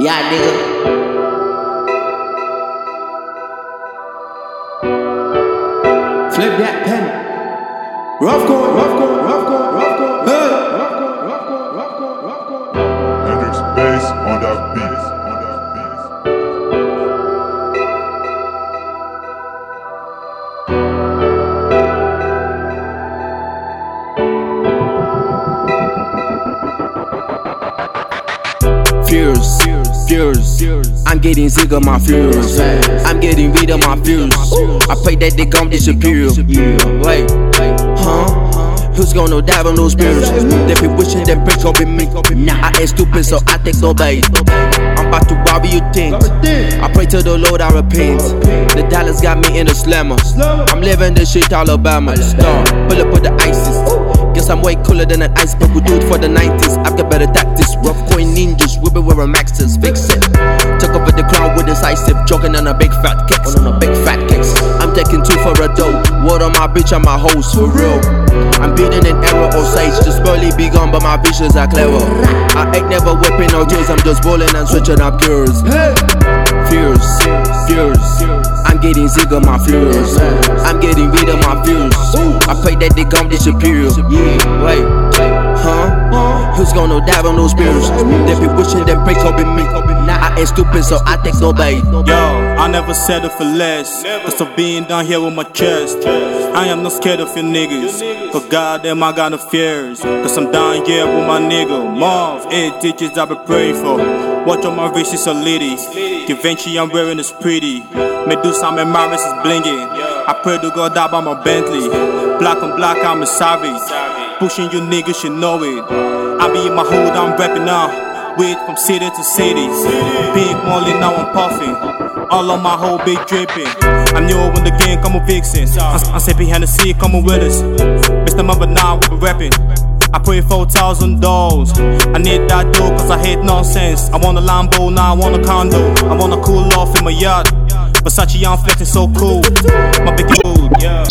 Yeah, nigga. Flip that pen. Rough code, rough code, rough code, rough code. Hey. Rough code, rough code, rough code, rough code. Hendrix bass on that beat. Fears. I'm getting sick of my fears. I'm getting rid of my fears. I pray that they gon' disappear. Like, who's gonna dive on those spears? They be wishing them break up in me. I ain't stupid, so I take no bait. I'm about to borrow you things. I pray to the Lord, I repent. The dollars got me in the slammer. I'm living this shit Alabama. Star, pull up with the ISIS. Guess I'm way cooler than an iceberg. We do it for the 90s. I've got better tactics. Rough coin ninjas. We be wearing maxes. Fix it. Took over the crown with decisive. Jogging on a big fat kicks. I'm taking two for a dough. Word on my bitch and my hoes. For real. I'm building an arrow or sage. Just barely begun, but my visions are clever. I ain't never whipping no tears. I'm just rolling and switching up gears. Fears. I'm getting sick of my fears. I'm getting rid of my fears. I pray that they gon' disappear. Wait, who's gonna dive on those spears? They be wishing them break up in me. I ain't stupid, so I take no bait. Yo, I never settle for less. Cause of being down here with my chest. I am not scared of you niggas. Cause goddamn, I got no fears. Cause I'm down here with my nigga Marv. 8 digits I be praying for. Watch on my wrist, it's a lady. Givenchy I'm wearing is pretty. Medusa, my Maris is blinging. I pray to God die by my Bentley. Black on black, I'm a savage. Pushing you niggas, you know it. I be in my hood, I'm rapping now. Weed from city to city. Big molly, now I'm puffing. All on my whole big dripping. I'm new in the game, come on vixen. I'm sipping Hennessy, come on with us. Mr. Mother now, we be rapping. I pray $4,000. I need that dough cause I hate nonsense. I want a Lambo, now I want a condo. I wanna cool off in my yacht. Versace, I'm flexing so cool. My big mood, yeah.